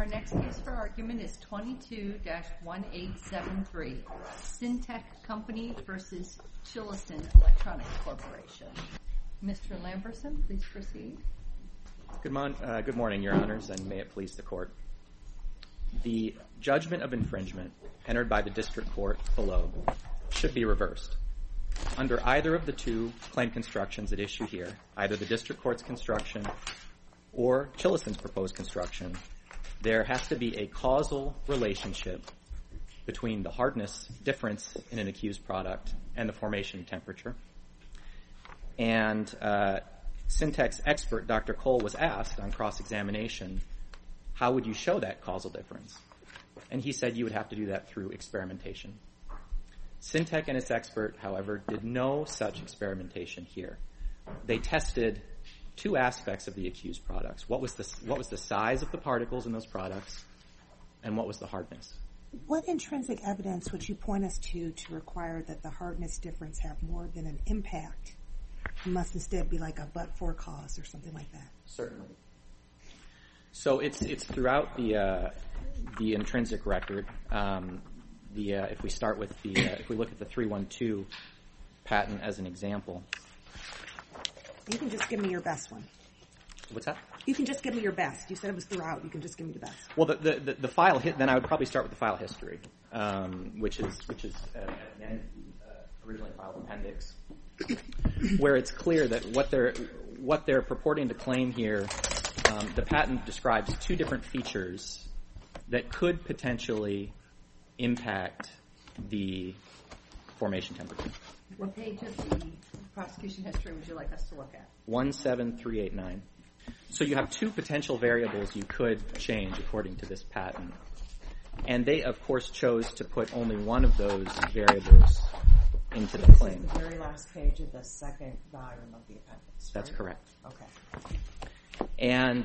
Our next case for argument is 22-1873, Syntec Company v. Chilison Electronics Corporation. Mr. Lamberson, please proceed. Good morning, Your Honors, and may it please the Court. The judgment of infringement entered by the District Court below should be reversed. Under either of the two claim constructions at issue here, either the District Court's construction or Chilison's proposed construction, there has to be a causal relationship between the hardness difference in an accused product and the formation temperature. And Syntec's expert, Dr. Cole, was asked on cross-examination, how would you show that causal difference? And he said you would have to do that through experimentation. Syntec and its expert, however, did no such experimentation here. They tested two aspects of the accused products. What was the size of the particles in those products, and what was the hardness? What intrinsic evidence would you point us to require that the hardness difference have more than an impact? It must instead be like a but-for cause or something like that. Certainly. So it's throughout the intrinsic record. If we start with if we look at the 312 patent as an example. You can just give me your best one. What's that? You can just give me your best. You said it was throughout. You can just give me the best. Well, the file then I would probably start with the file history, which is again originally filed appendix, where it's clear that what they're purporting to claim here, the patent describes two different features that could potentially impact the formation temperature. What page of the prosecution history would you like us to look at? 17389. So you have two potential variables you could change according to this patent. And they, of course, chose to put only one of those variables into the claim. This is the very last page of the second volume of the appendix. That's right? correct. Okay. And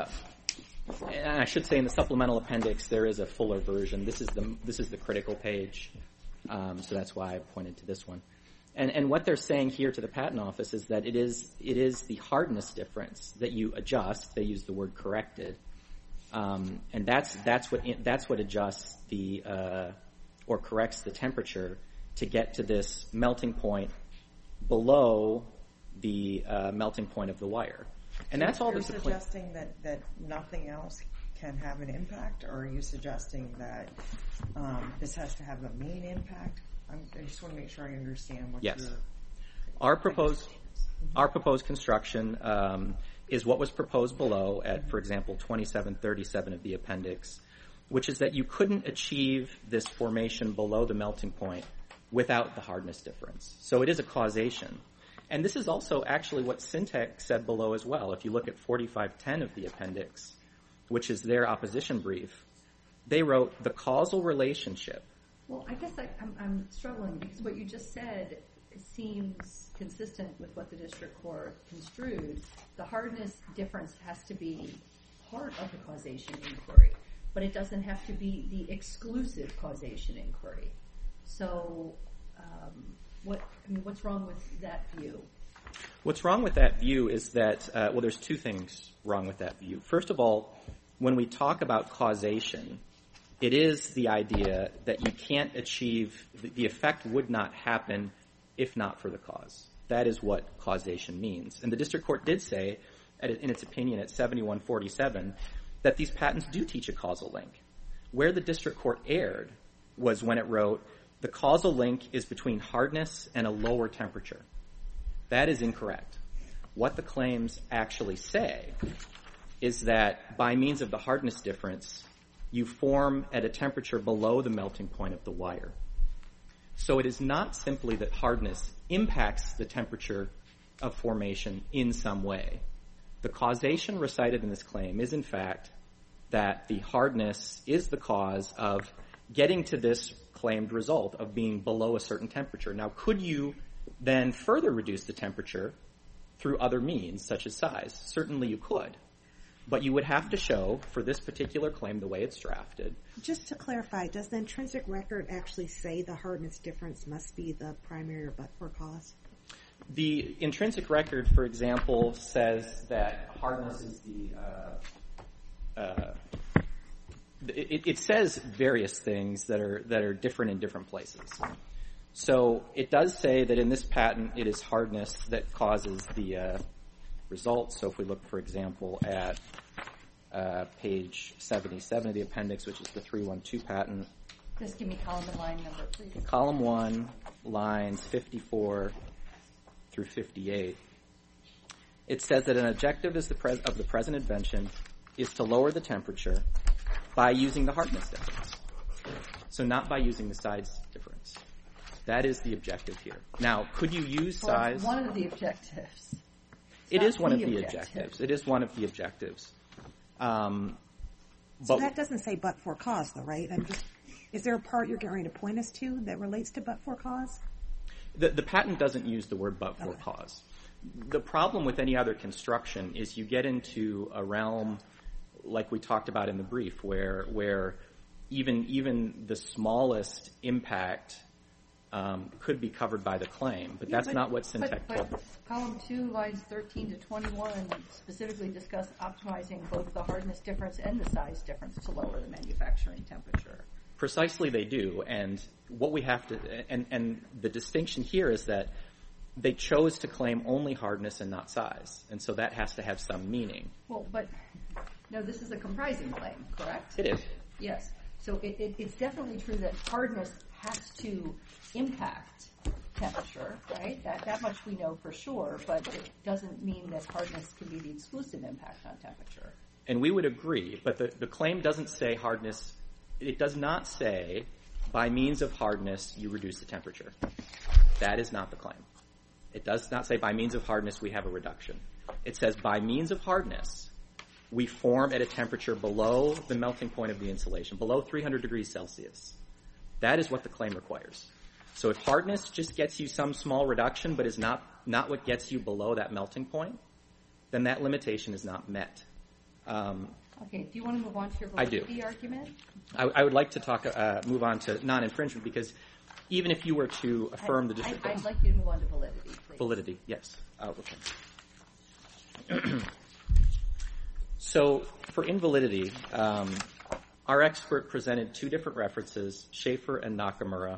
I should say in the supplemental appendix there is a fuller version. This is the critical page, so that's why I pointed to this one. And what they're saying here to the patent office is that it is the hardness difference that you adjust. They use the word corrected, and that's what adjusts or corrects the temperature to get to this melting point below the melting point of the wire. And that's all. You're suggesting that nothing else can have an impact, or are you suggesting that this has to have a mean impact? I just want to make sure I understand what yes. Our proposed construction is what was proposed below at, for example, 2737 of the appendix, which is that you couldn't achieve this formation below the melting point without the hardness difference. So it is a causation. And this is also actually what Syntec said below as well. If you look at 4510 of the appendix, which is their opposition brief, they wrote the causal relationship. Well, I guess I'm struggling because what you just said seems consistent with what the district court construed. The hardness difference has to be part of the causation inquiry, but it doesn't have to be the exclusive causation inquiry. So what's wrong with that view? What's wrong with that view is that, there's two things wrong with that view. First of all, when we talk about causation, it is the idea that you can't achieve, the effect would not happen if not for the cause. That is what causation means. And the district court did say, in its opinion at 7147, that these patents do teach a causal link. Where the district court erred was when it wrote, the causal link is between hardness and a lower temperature. That is incorrect. What the claims actually say is that by means of the hardness difference, you form at a temperature below the melting point of the wire. So it is not simply that hardness impacts the temperature of formation in some way. The causation recited in this claim is, in fact, that the hardness is the cause of getting to this claimed result of being below a certain temperature. Now, could you then further reduce the temperature through other means, such as size? Certainly you could. But you would have to show, for this particular claim, the way it's drafted. Just to clarify, does the intrinsic record actually say the hardness difference must be the primary or but-for cause? The intrinsic record, for example, says that hardness is it says various things that are different in different places. So it does say that in this patent, it is hardness that causes the results. So if we look, for example, at page 77 of the appendix, which is the 312 patent. Just give me column and line number, please. Column 1, lines 54 through 58. It says that an objective of the present invention is to lower the temperature by using the hardness difference. So not by using the size difference. That is the objective here. Now, could you use size? It's one of the objectives. It is one of the objectives. It is one of the objectives. So that doesn't say but for cause, though, right? Is there a part you're getting ready to point us to that relates to but for cause? The patent doesn't use the word but for cause. The problem with any other construction is you get into a realm like we talked about in the brief where even the smallest impact could be covered by the claim, but that's not what Syntec told. But column 2, lines 13 to 21 specifically discuss optimizing both the hardness difference and the size difference to lower the manufacturing temperature. Precisely they do, and what we have to, and the distinction here is that they chose to claim only hardness and not size, and so that has to have some meaning. Well, but no, this is a comprising claim, correct? It is. Yes. So it's definitely true that hardness has to impact temperature, right? That much we know for sure, but it doesn't mean that hardness can be the exclusive impact on temperature. And we would agree, but the claim doesn't say hardness. It does not say by means of hardness you reduce the temperature. That is not the claim. It does not say by means of hardness we have a reduction. It says by means of hardness we form at a temperature below the melting point of the insulation, below 300 degrees Celsius. That is what the claim requires. So if hardness just gets you some small reduction but is not what gets you below that melting point, then that limitation is not met. Okay, do you want to move on to your validity argument? I would like to move on to non-infringement because even if you were to affirm the district... I'd like you to move on to validity, please. Validity, yes. Okay. So for invalidity, our expert presented two different references, Schaefer and Nakamura.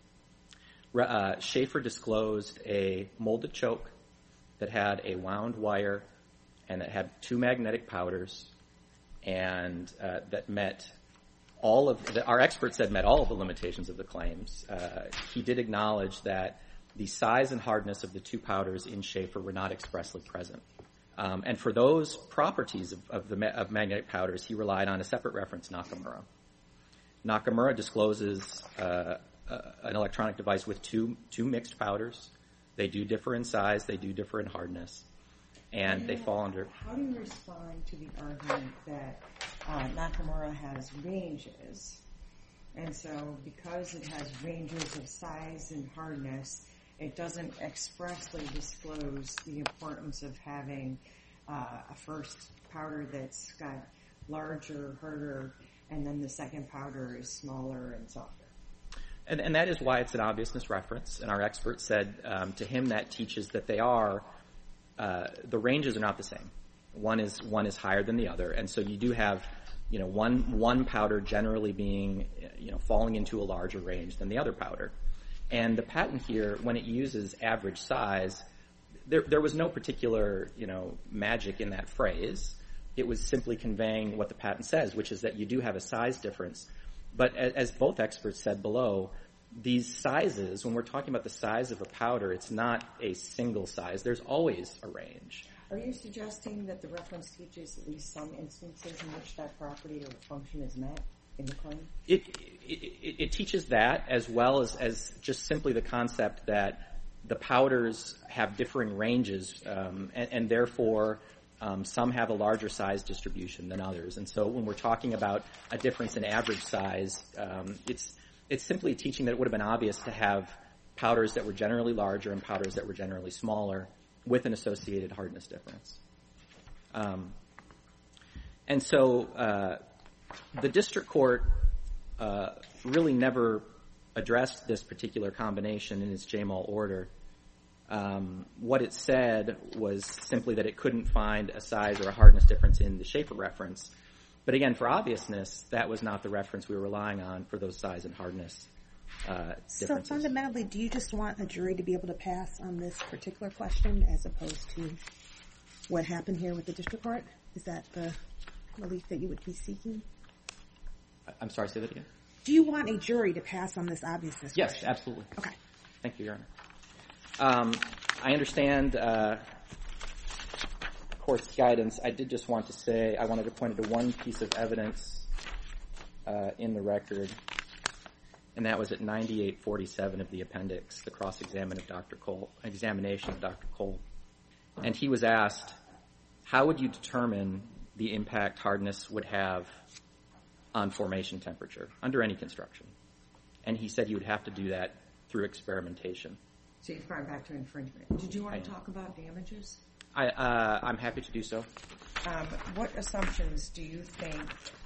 Schaefer disclosed a molded choke that had a wound wire and it had two magnetic powders and that met all of our expert said met all of the limitations of the claims. He did acknowledge that the size and hardness of the two powders in Schaefer were not expressly present. And for those properties of magnetic powders, he relied on a separate reference, Nakamura. Nakamura discloses an electronic device with two mixed powders. They do differ in size. They do differ in hardness. And they fall under... How do you respond to the argument that Nakamura has ranges? And so because it has ranges of size and hardness, it doesn't expressly disclose the importance of having a first powder that's got larger, harder, and then the second powder is smaller and softer. And that is why it's an obviousness reference. And our expert said to him that teaches that they are... the ranges are not the same. One is higher than the other, and so you do have, one powder generally being, falling into a larger range than the other powder. And the patent here, when it uses average size, there was no particular, magic in that phrase. It was simply conveying what the patent says, which is that you do have a size difference. But as both experts said below, these sizes, when we're talking about the size of a powder, it's not a single size. There's always a range. Are you suggesting that the reference teaches at least some instances in which that property or function is met in the claim? It teaches that as well as just simply the concept that the powders have differing ranges and therefore some have a larger size distribution than others. And so when we're talking about a difference in average size, it's simply teaching that it would have been obvious to have powders that were generally larger and powders that were generally smaller with an associated hardness difference. And so the district court really never addressed this particular combination in its JMOL order. What it said was simply that it couldn't find a size or a hardness difference in the Schaefer reference. But again, for obviousness, that was not the reference we were relying on for those size and hardness differences. So fundamentally, do you just want a jury to be able to pass on this particular question as opposed to what happened here with the district court? Is that the relief that you would be seeking? I'm sorry, say that again? Do you want a jury to pass on this obviousness Yes, question? absolutely. Okay. Thank you, Your Honor. I understand the court's guidance. I did just want to say I wanted to point to one piece of evidence in the record, and that was at 9847 of the appendix, the cross-examination of Dr. Cole. And he was asked, how would you determine the impact hardness would have on formation temperature under any construction? And he said you would have to do that through experimentation. So you've gone back to infringement. Did you want to talk about damages? I'm happy to do so. What assumptions do you think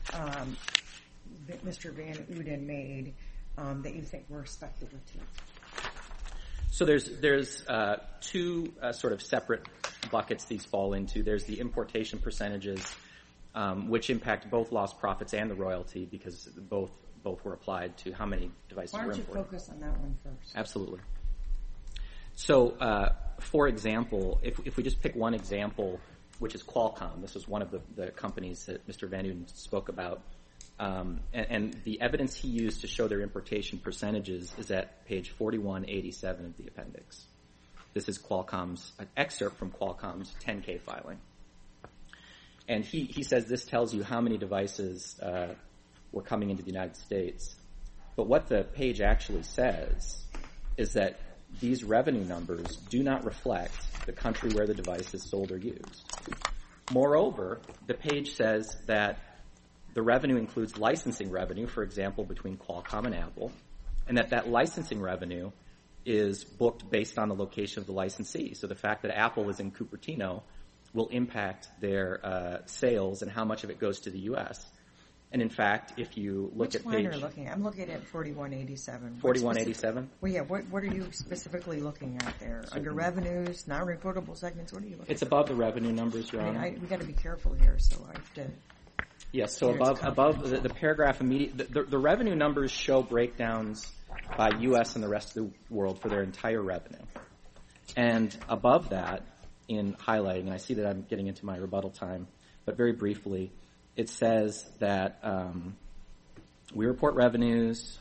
that Mr. Van Uden made that you think were speculative? So there's two sort of separate buckets these fall into. There's the importation percentages, which impact both lost profits and the royalty because both were applied to how many devices were imported. Why don't you focus on that one first? Absolutely. So, for example, if we just pick one example, which is Qualcomm, this is one of the companies that Mr. Van Uden spoke about, and the evidence he used to show their importation percentages is at page 4187 of the appendix. This is an excerpt from Qualcomm's 10K filing. And he says this tells you how many devices were coming into the United States. But what the page actually says is that these revenue numbers do not reflect the country where the device is sold or used. Moreover, the page says that the revenue includes licensing revenue, for example, between Qualcomm and Apple, and that licensing revenue is booked based on the location of the licensee. So the fact that Apple is in Cupertino will impact their sales and how much of it goes to the U.S. And in fact, if you look at page... Which line are you looking at? I'm looking at 4187. 4187? Well, yeah, what are you specifically looking at there? Certainly. Under revenues, non-reportable segments, what are you looking at? It's above the revenue numbers, Your Honor. We've got to be careful here, so I have to... Yes, so above the paragraph the revenue numbers show breakdowns by U.S. and the rest of the world for their entire revenue. And above that, in highlighting, and I see that I'm getting into my rebuttal time, but very briefly, it says that we report revenues.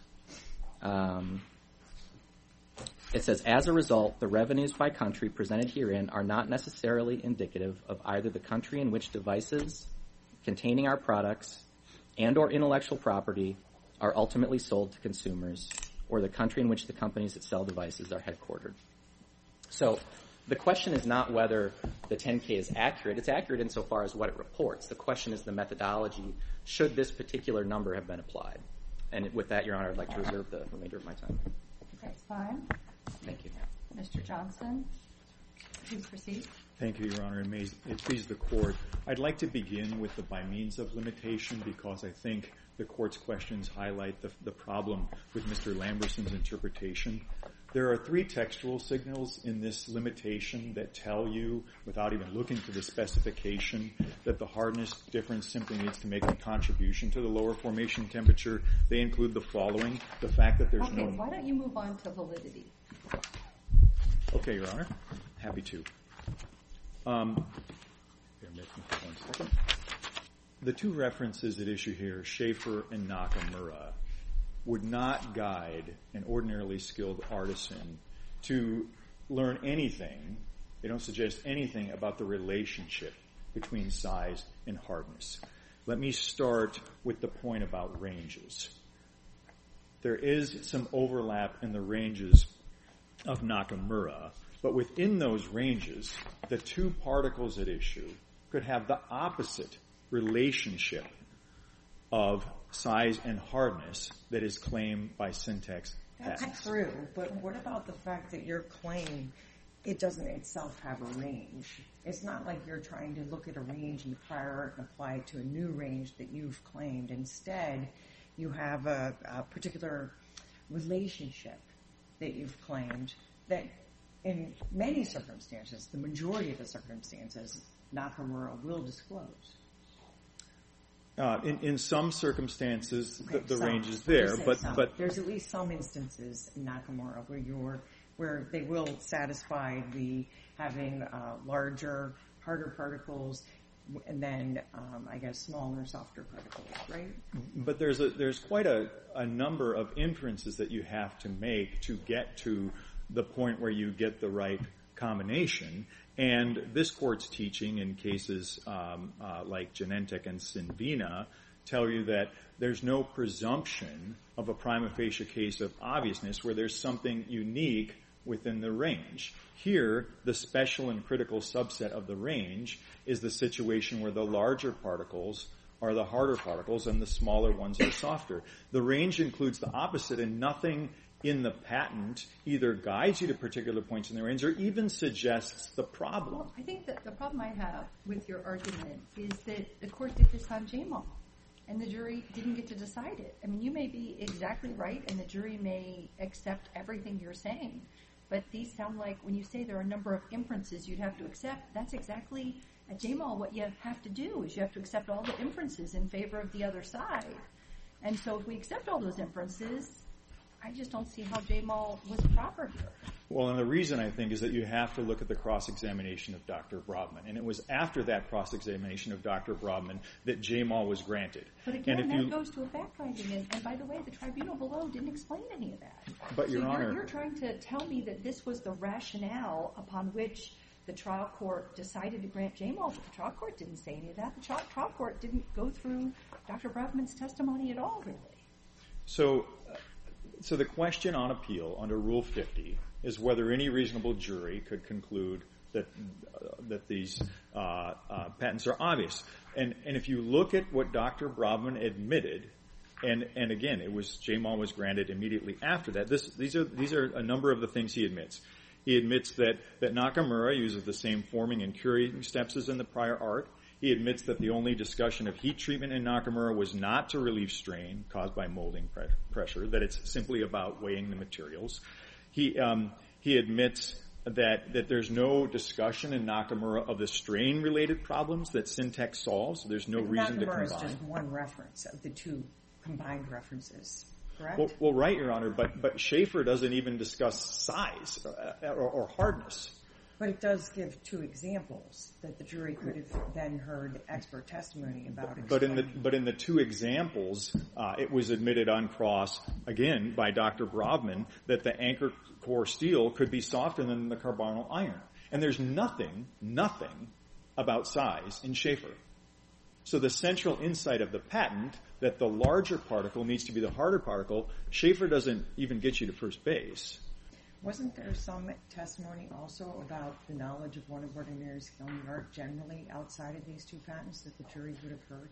It says, as a result, the revenues by country presented herein are not necessarily indicative of either the country in which devices containing our products and or intellectual property are ultimately sold to consumers or the country in which the companies that sell devices are headquartered. So the question is not whether the 10K is accurate. It's accurate insofar as what it reports. The question is the methodology. Should this particular number have been applied? And with that, Your Honor, I'd like to reserve the remainder of my time. That's fine. Thank you. Mr. Johnston, please proceed. Thank you, Your Honor, and may it please the Court. I'd like to begin with the by means of limitation because I think the Court's questions highlight the problem with Mr. Lamberson's interpretation. There are three textual signals in this limitation that tell you, without even looking to the specification, that the hardness difference simply needs to make a contribution to the lower formation temperature. They include the following: the fact that there's no... Okay, why don't you move on to validity? Okay, Your Honor. Happy to. Bear with me for 1 second. The two references at issue here, Schaefer and Nakamura, would not guide an ordinarily skilled artisan to learn anything. They don't suggest anything about the relationship between size and hardness. Let me start with the point about ranges. There is some overlap in the ranges of Nakamura, but within those ranges, the two particles at issue could have the opposite relationship of size and hardness that is claimed by Syntex patents. That's true, but what about the fact that your claim, it doesn't itself have a range? It's not like you're trying to look at a range in the prior art and apply it to a new range that you've claimed. Instead, you have a particular relationship that you've claimed that in many circumstances, the majority of the circumstances, Nakamura will disclose. In some circumstances, Okay, the some. range is We'll there, just say but some. but there's at least some instances in Nakamura where they will satisfy the having larger, harder particles, and then I guess smaller, softer particles, right? But there's quite a number of inferences that you have to make to get to the point where you get the right combination. And this court's teaching in cases like Genentech and Sinvina tell you that there's no presumption of a prima facie case of obviousness where there's something unique within the range. Here, the special and critical subset of the range is the situation where the larger particles are the harder particles and the smaller ones are softer. The range includes the opposite, and nothing in the patent either guides you to particular points in the range or even suggests the problem. Well, I think that the problem I have with your argument is that the court did this on Jamal, and the jury didn't get to decide it. I mean, you may be exactly right, and the jury may accept everything you're saying, but these sound like, when you say there are a number of inferences you'd have to accept, that's exactly, at Jamal, what you have to do is you have to accept all the inferences in favor of the other side. And so if we accept all those inferences, I just don't see how Jamal was proper here. Well, and the reason, I think, is that you have to look at the cross-examination of Dr. Brodman. And it was after that cross-examination of Dr. Brodman that Jamal was granted. But again, that goes to a fact-finding. And by the way, the tribunal below didn't explain any of that. But, Your Honor, you're trying to tell me that this was the rationale upon which the trial court decided to grant Jamal, but the trial court didn't say any of that. The trial court didn't go through Dr. Brodman's testimony at all, really. So the question on appeal under Rule 50 is whether any reasonable jury could conclude that these patents are obvious. And if you look at what Dr. Brodman admitted, and again, Jamal was granted immediately after that. These are a number of the things he admits. He admits that Nakamura uses the same forming and curing steps as in the prior art. He admits that the only discussion of heat treatment in Nakamura was not to relieve strain caused by molding pressure, that it's simply about weighing the materials. He admits that there's no discussion in Nakamura of the strain-related problems that Syntex solves. There's no reason to combine. Nakamura is just one reference of the two combined references, correct? Well, right, Your Honor, but Schaefer doesn't even discuss size or hardness. But it does give two examples that the jury could have then heard expert testimony about. But in the two examples, it was admitted on cross, again, by Dr. Brodman, that the anchor core steel could be softer than the carbonyl iron. And there's nothing about size in Schaefer. So the central insight of the patent, that the larger particle needs to be the harder particle, Schaefer doesn't even get you to first base. Wasn't there some testimony also about the knowledge of one of ordinary skill in the art generally outside of these two patents that the jury would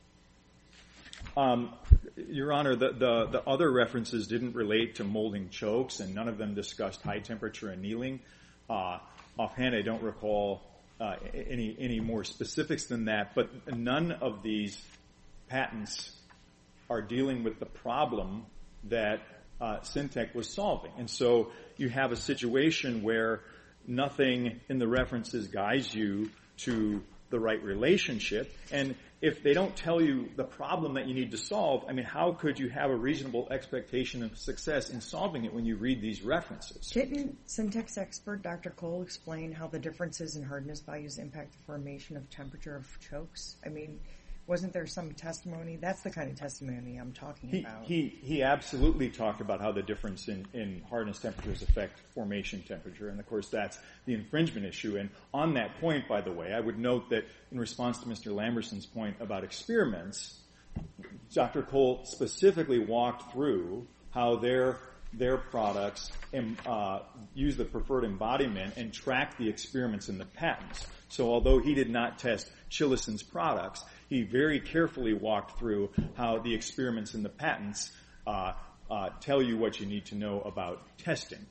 have heard? Your Honor, the other references didn't relate to molding chokes, and none of them discussed high temperature annealing. Offhand, I don't recall any more specifics than that, but none of these patents are dealing with the problem that Syntec was solving. And so you have a situation where nothing in the references guides you to the right relationship. And if they don't tell you the problem that you need to solve, I mean, how could you have a reasonable expectation of success in solving it when you read these references? Didn't Syntec's expert, Dr. Cole, explain how the differences in hardness values impact the formation of temperature of chokes? I mean, wasn't there some testimony? That's the kind of testimony I'm talking about. He absolutely talked about how the difference in hardness temperatures affect formation temperature, and of course that's the infringement issue. And on that point, by the way, I would note that in response to Mr. Lamberson's point about experiments, Dr. Cole specifically walked through how their products use the preferred embodiment and track the experiments in the patents. So although he did not test Chilison's products, he very carefully walked through how the experiments in the patents tell you what you need to know about testing.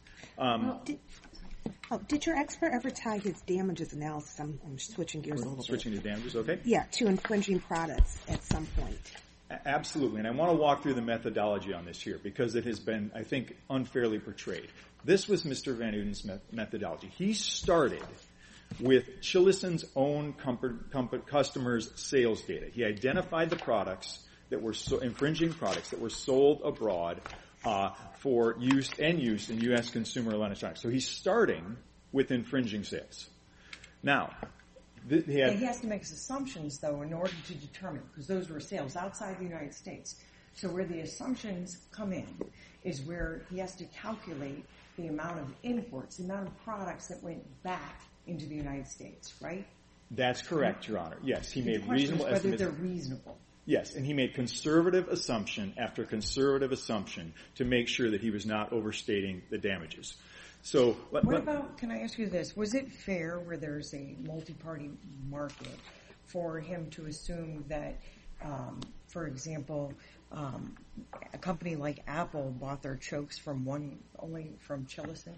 Did your expert ever tie his damages analysis, I'm switching gears a little bit. Switching to damages, okay? Yeah, to infringing products at some point. Absolutely, and I want to walk through the methodology on this here because it has been, I think, unfairly portrayed. This was Mr. Van Uden's methodology. He started with Chilison's own customers' sales data. He identified the products that were infringing products that were sold abroad for use in U.S. consumer electronics. So he's starting with infringing sales. Now, he has to make his assumptions, though, in order to determine, because those were sales outside the United States. So where the assumptions come in is where he has to calculate the amount of imports, the amount of products that went back into the United States, right? That's correct, Your Honor. Yes, he made reasonable reasonable estimates. Whether they're reasonable. Yes, and he made conservative assumption after conservative assumption to make sure that he was not overstating the damages. So, what about, can I ask you this, was it fair where there's a multi-party market for him to assume that, for example, a company like Apple bought their chokes only from Chilison?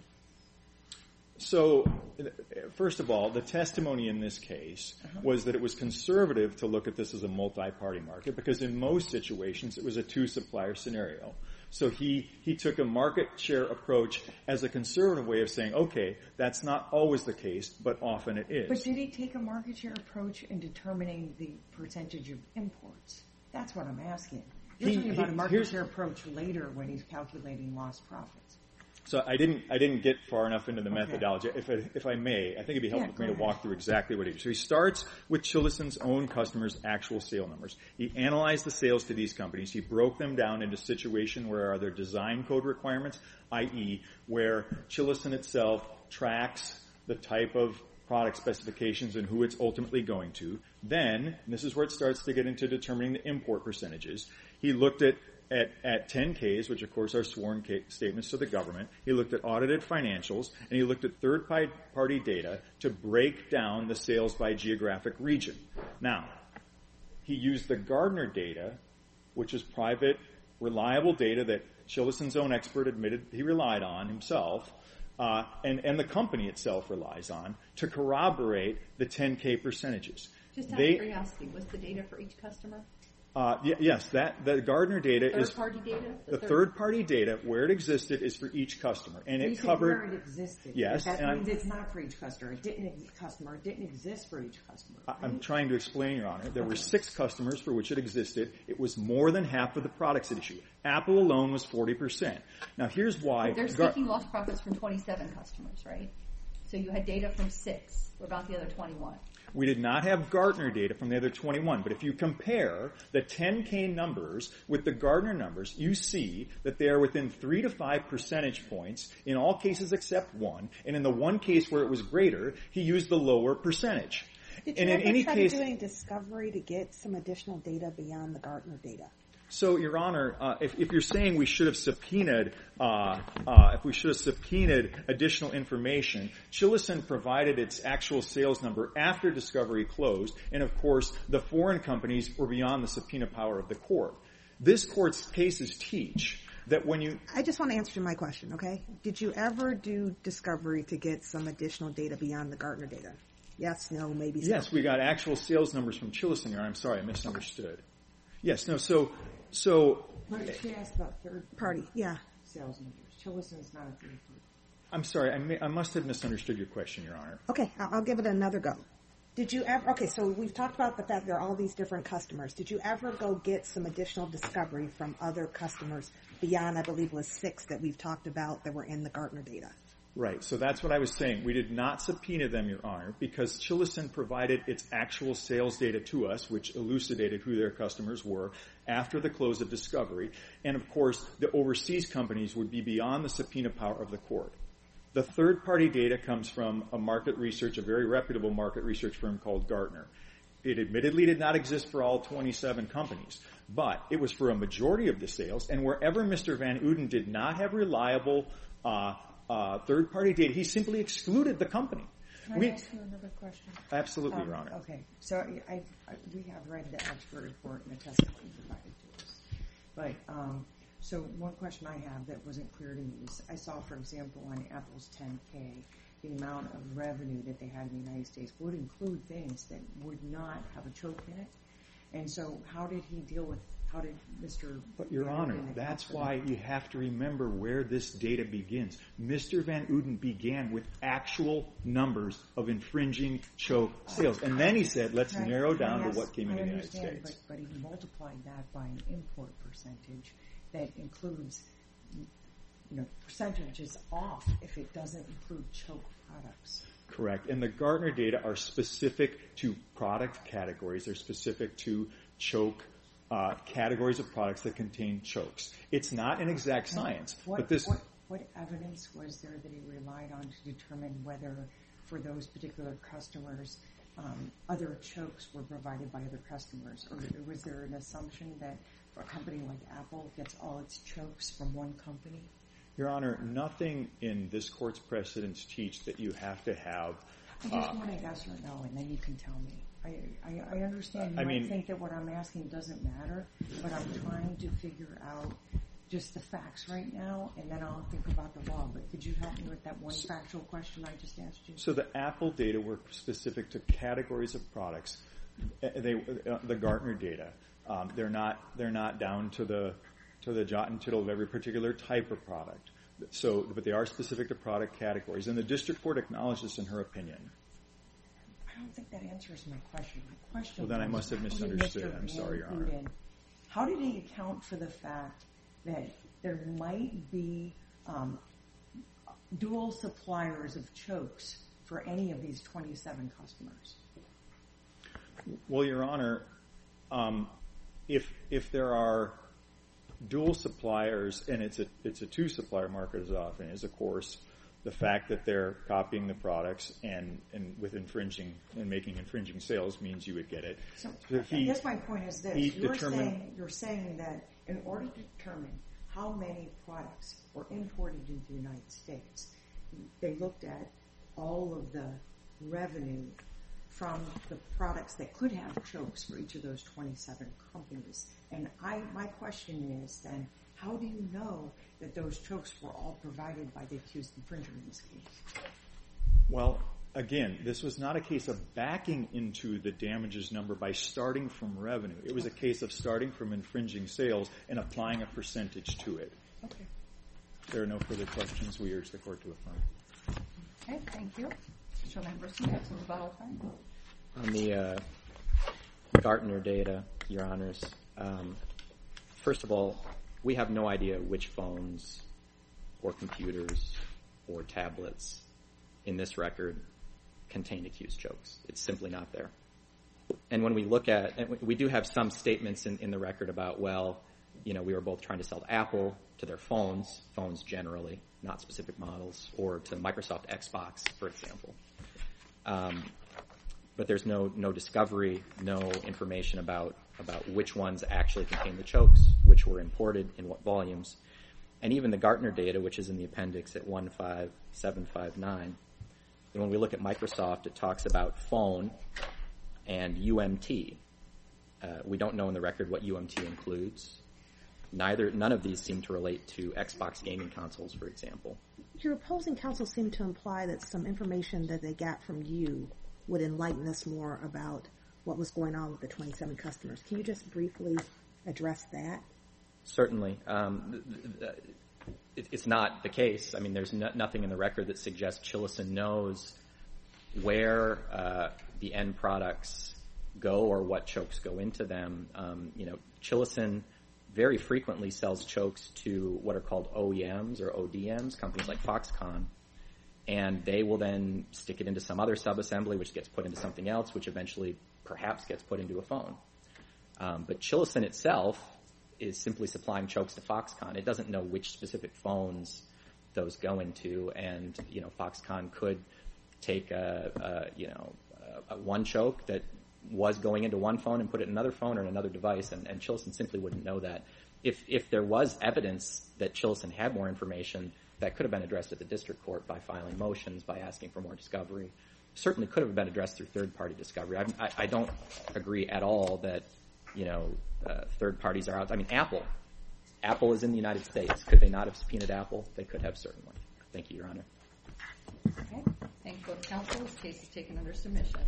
So, first of all, the testimony in this case was that it was conservative to look at this as a multi-party market because in most situations it was a two-supplier scenario. So he took a market share approach as a conservative way of saying, okay, that's not always the case, but often it is. But did he take a market share approach in determining the percentage of imports? That's what I'm asking. You're talking about a market share approach later when he's calculating lost profits. So I didn't get far enough into the methodology. If I may, I think it'd be helpful for me to walk through exactly what he did. So he starts with Chilison's own customers' actual sale numbers. He analyzed the sales to these companies. He broke them down into situations where are there design code requirements, i.e. where Chilison itself tracks the type of product specifications and who it's ultimately going to. Then, and this is where it starts to get into determining the import percentages, he looked at 10Ks, which of course are sworn statements to the government. He looked at audited financials, and he looked at third-party data to break down the sales by geographic region. Now, he used the Gardner data, which is private, reliable data that Chilison's own expert admitted he relied on himself, and the company itself relies on, to corroborate the 10K percentages. Just out of curiosity, was the data for each customer? Yes, the Gardner data is third-party data. The third-party data where it existed is for each customer, and it covered where it existed. Yes, that means it's not for each customer. It didn't exist for each customer. Right? I'm trying to explain, Your Honor. There were 6 customers for which it existed. It was more than half of the products at issue. Apple alone was 40%. Now, here's why. But they're seeking lost profits from 27 customers, right? So you had data from 6. What about the other 21? We did not have Gartner data from the other 21, but if you compare the 10K numbers with the Gardner numbers, you see that they are within 3 to 5 percentage points in all cases except one, and in the one case where it was greater, he used the lower percentage. Did you ever try doing discovery to get some additional data beyond the Gartner data? So, Your Honor, if you're saying we should have subpoenaed, additional information, Chilison provided its actual sales number after discovery closed, and of course, the foreign companies were beyond the subpoena power of the court. This court's cases teach that when you... I just want to answer my question, okay? Did you ever do discovery to get some additional data beyond the Gartner data? Yes, no, maybe so. Yes, we got actual sales numbers from Chilison, Your Honor. I'm sorry, I misunderstood. Yes, no, so... But she asked about third-party sales numbers. Chilison's not a third-party. I'm sorry, I must have misunderstood your question, Your Honor. Okay, I'll give it another go. Did you ever... Okay, so we've talked about the fact there are all these different customers. Did you ever go get some additional discovery from other customers beyond, I believe, was 6 that we've talked about that were in the Gartner data? Right, so that's what I was saying. We did not subpoena them, Your Honor, because Chilison provided its actual sales data to us, which elucidated who their customers were after the close of discovery. And, of course, the overseas companies would be beyond the subpoena power of the court. The third-party data comes from a very reputable market research firm called Gartner. It admittedly did not exist for all 27 companies, but it was for a majority of the sales, and wherever Mr. Van Uden did not have reliable third-party data, he simply excluded the company. Can I ask you another question? Absolutely, Your Honor. Okay, so we have read the expert report and the testimony provided to us. But, so one question I have that wasn't clear to me is, I saw, for example, on Apple's 10K, the amount of revenue that they had in the United States would include things that would not have a choke in it. And so how did he deal with how did Mr. But, Your Honor, that's why you have to remember where this data begins. Mr. Van Uden began with actual numbers of infringing choke sales. And then he said, let's narrow down to what came in the United States. But he multiplied that by an import percentage that includes, percentages off if it doesn't include choke products. Correct. And the Gartner data are specific to product categories. They're specific to choke categories of products that contain chokes. It's not an exact science. What evidence was there that he relied on to determine whether, for those particular customers, other chokes were provided by other customers? Or was there an assumption that a company like Apple gets all its chokes from one company? Your Honor, nothing in this court's precedents teach that you have to have... I just want a yes or no, and then you can tell me. I understand you might think that what I'm asking doesn't matter, but I'm trying to figure out just the facts right now, and then I'll think about the law. But could you help me with that one factual question I just asked you? So the Apple data were specific to categories of products. The Gartner data, they're not down to the jot and tittle of every particular type of product. But they are specific to product categories, and the district court acknowledged this in her opinion. I don't think that answers my question. My question Well, then I must have misunderstood. I'm sorry, Your Honor. How did he account for the fact that there might be dual suppliers of chokes for any of these 27 customers? Well, Your Honor, if there are dual suppliers, and it's a two-supplier market as often is, of course, the fact that they're copying the products and with infringing and making infringing sales means you would get it. So I guess my point is this. You're saying that in order to determine how many products were imported into the United States, they looked at all of the revenue from the products that could have chokes for each of those 27 companies. And my question is then, how do you know that those chokes were all provided by the accused infringer in this case? Well, again, this was not a case of backing into the damages number by starting from revenue. It was a case of starting from infringing sales and applying a percentage to it. Okay. If there are no further questions, we urge the court to affirm. Okay, thank you. Mr. Lamberson, you have some rebuttal time. On the Gartner data, Your Honors, first of all, we have no idea which phones or computers or tablets in this record contain accused chokes. It's simply not there. And when we look at, and we do have some statements in the record about, well, we were both trying to sell to Apple, to their phones generally, not specific models, or to Microsoft Xbox, for example. But there's no discovery, no information about which ones actually contain the chokes, which were imported, in what volumes. And even the Gartner data, which is in the appendix at 15759, and when we look at Microsoft, it talks about phone and UMT. We don't know in the record what UMT includes. None of these seem to relate to Xbox gaming consoles, for example. Your opposing counsel seemed to imply that some information that they got from you would enlighten us more about what was going on with the 27 customers. Can you just briefly address that? Certainly. It's not the case. I mean, there's nothing in the record that suggests Chillison knows where the end products go or what chokes go into them. Chillison very frequently sells chokes to what are called OEMs or ODMs, companies like Foxconn, and they will then stick it into some other subassembly, which gets put into something else, which eventually perhaps gets put into a phone. But Chillison itself is simply supplying chokes to Foxconn. It doesn't know which specific phones those go into, and Foxconn could take one choke that was going into one phone and put it in another phone or in another device, and Chillison simply wouldn't know that. If there was evidence that Chillison had more information, that could have been addressed at the district court by filing motions, by asking for more discovery. Certainly could have been addressed through third-party discovery. I don't agree at all that third parties are out. I mean, Apple is in the United States. Could they not have subpoenaed Apple? They could have, certainly. Thank you, Your Honor. Okay. Thank both counsel. This case is taken under submission.